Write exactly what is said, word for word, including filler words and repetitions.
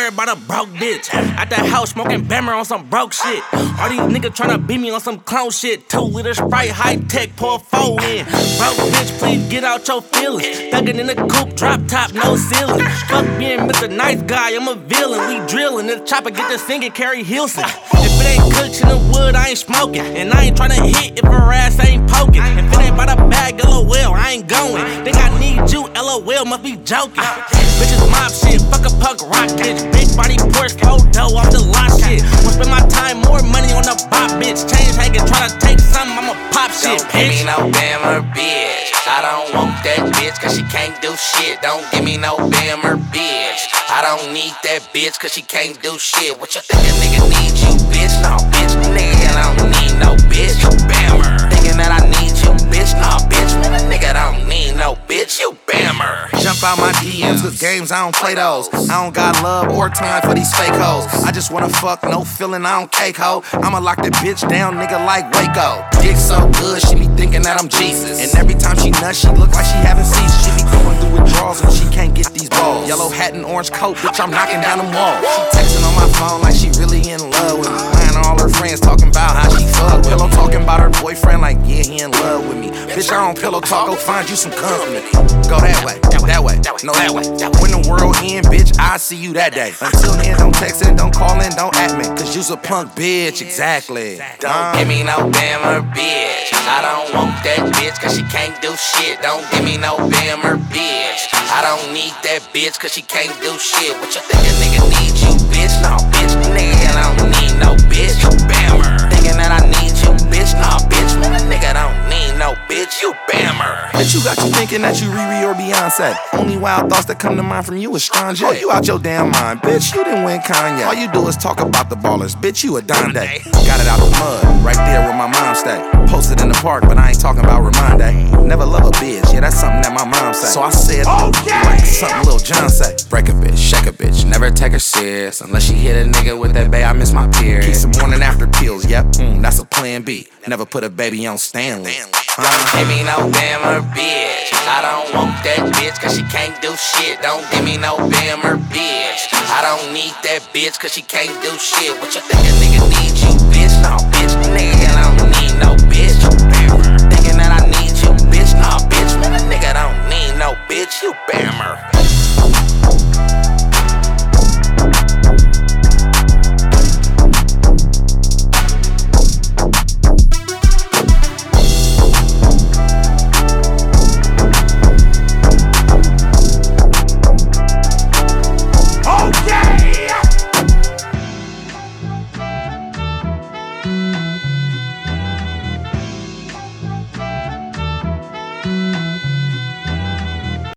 worry about a broke bitch. At the house smoking Bammer on some broke shit. All these niggas tryna beat me on some clown shit. Two liter Sprite, high tech, pour four in. Broke bitch, please get out your feelings. Thuggin' in the coupe, drop top, no ceiling. Fuck being Mister Nice Guy, I'm a villain. We drillin', the chopper get to singing, Carrie Hilson. If it ain't cooks in the wood, I ain't smoking. And I ain't tryna hit if her ass ain't poking. If it ain't by the bag, LOL, I ain't going. Think I need you, LOL, must be joking. Bitches mob shit, fuck a punk rock bitch. Big body Porsche, photo off the lot shit. Wanna spend my time, more money on the bop bitch. Change hanging, tryna take something, I'ma pop shit, don't bitch. Give me no Bammer, bitch. I don't want that bitch, cause she can't do shit. Don't give me no Bammer, bitch. I don't need that bitch, cause she can't do shit. What you think a nigga need you, bitch? No, bitch, nigga, I don't need no bitch. You Bammer. Thinking that I need you, bitch? No, bitch, man, a nigga don't need no bitch. You Bammer. Jump out my D Ms, cause games, I don't play those. I don't got love or time for these fake hoes. I just wanna fuck, no feeling, I don't cake hoe. I'ma lock that bitch down, nigga, like Waco. Dick so good, she be thinking that I'm Jesus. And every time she nuts, she look like she having seizures. She be going through withdrawals when she can't get these balls. Yellow hat and orange coat, bitch, I'm knocking down them walls. She texting on my phone like she really in love with me. Lying to all her friends talking about how she fuck. Pillow talking about her boyfriend like, yeah, he in love with me. Bitch, I don't pillow talk, go find you some company. Go that way, that way, no that way. When the world end, bitch, I see you that day. Until then, don't text in, don't call in, don't at me. Cause you's a punk bitch, exactly. Don't give me no Bammer, bitch. I don't want that bitch, cause she can't do shit. Don't give me no Bammer, bitch. I don't need that bitch, cause she can't do shit. What you think a nigga need you, bitch? No, bitch, nigga, I don't need no bitch. You Bammer. Thinking that I need you, bitch? No, bitch, man, a nigga don't need no bitch. You Bammer. Bitch, you got you thinking that you Riri or Beyonce. Only wild thoughts that come to mind from you is Strong J. Oh, you out your damn mind, bitch, you didn't win Kanye. All you do is talk about the ballers, bitch, you a Donde. Got it out the mud, right there where my mom stay. Posted in the park, but I ain't talking about Ramonde. Never love a bitch, yeah, that's something that my mom say. So I said, okay, like something Lil Jon say. Break a bitch, shake a bitch, never take her serious. Unless she hit a nigga with that bae, I miss my period. Keep some morning after pills, yep, mm, that's a plan B. Never put a baby on Stanley. Don't give me no Bammer, bitch. I don't want that bitch, cause she can't do shit. Don't give me no Bammer, bitch. I don't need that bitch, cause she can't do shit. What you think a nigga need you, bitch? No,